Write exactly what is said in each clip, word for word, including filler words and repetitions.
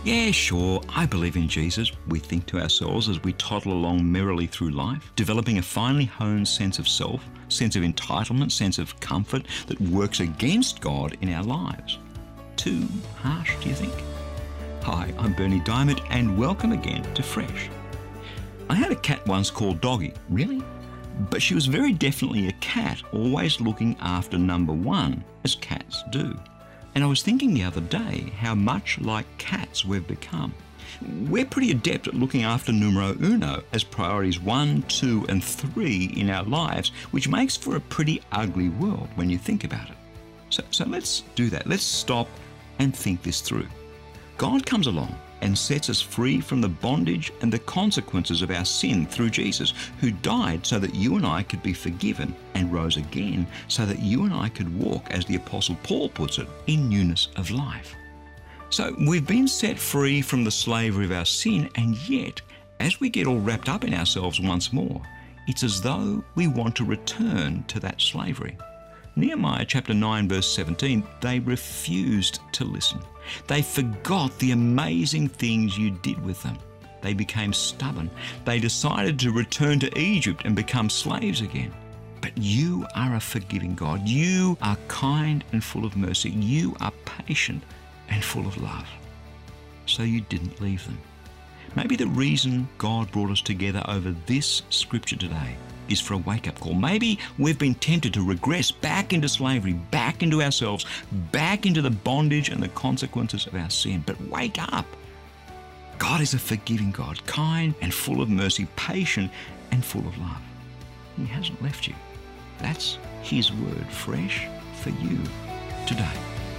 Yeah, sure, I believe in Jesus, we think to ourselves as we toddle along merrily through life, developing a finely honed sense of self, sense of entitlement, sense of comfort that works against God in our lives. Too harsh, do you think? Hi, I'm Bernie Diamond, and welcome again to Fresh. I had a cat once called Doggy. Really? But she was very definitely a cat, always looking after number one, as cats do. And I was thinking the other day how much like cats we've become. We're pretty adept at looking after numero uno as priorities one, two, and three in our lives, which makes for a pretty ugly world when you think about it. So, so let's do that. Let's stop and think this through. God comes along and sets us free from the bondage and the consequences of our sin through Jesus, who died so that you and I could be forgiven and rose again so that you and I could walk, as the Apostle Paul puts it, in newness of life. So we've been set free from the slavery of our sin, and yet, as we get all wrapped up in ourselves once more, it's as though we want to return to that slavery. Nehemiah chapter nine verse seventeen, they refused to listen. They forgot the amazing things you did with them. They became stubborn. They decided to return to Egypt and become slaves again. But you are a forgiving God. You are kind and full of mercy. You are patient and full of love. So you didn't leave them. Maybe the reason God brought us together over this scripture today is for a wake-up call. Maybe we've been tempted to regress back into slavery, back into ourselves, back into the bondage and the consequences of our sin. But wake up. God is a forgiving God, kind and full of mercy, patient and full of love. He hasn't left you. That's His word, fresh for you today.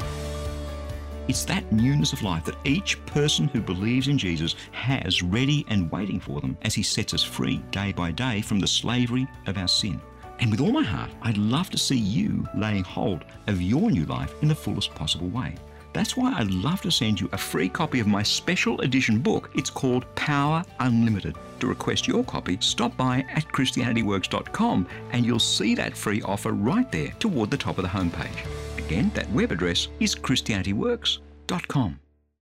It's that newness of life that each person who believes in Jesus has ready and waiting for them as He sets us free day by day from the slavery of our sin. And with all my heart, I'd love to see you laying hold of your new life in the fullest possible way. That's why I'd love to send you a free copy of my special edition book. It's called Power Unlimited. To request your copy, stop by at Christianity Works dot com and you'll see that free offer right there toward the top of the homepage. Again, that web address is Christianity Works dot com.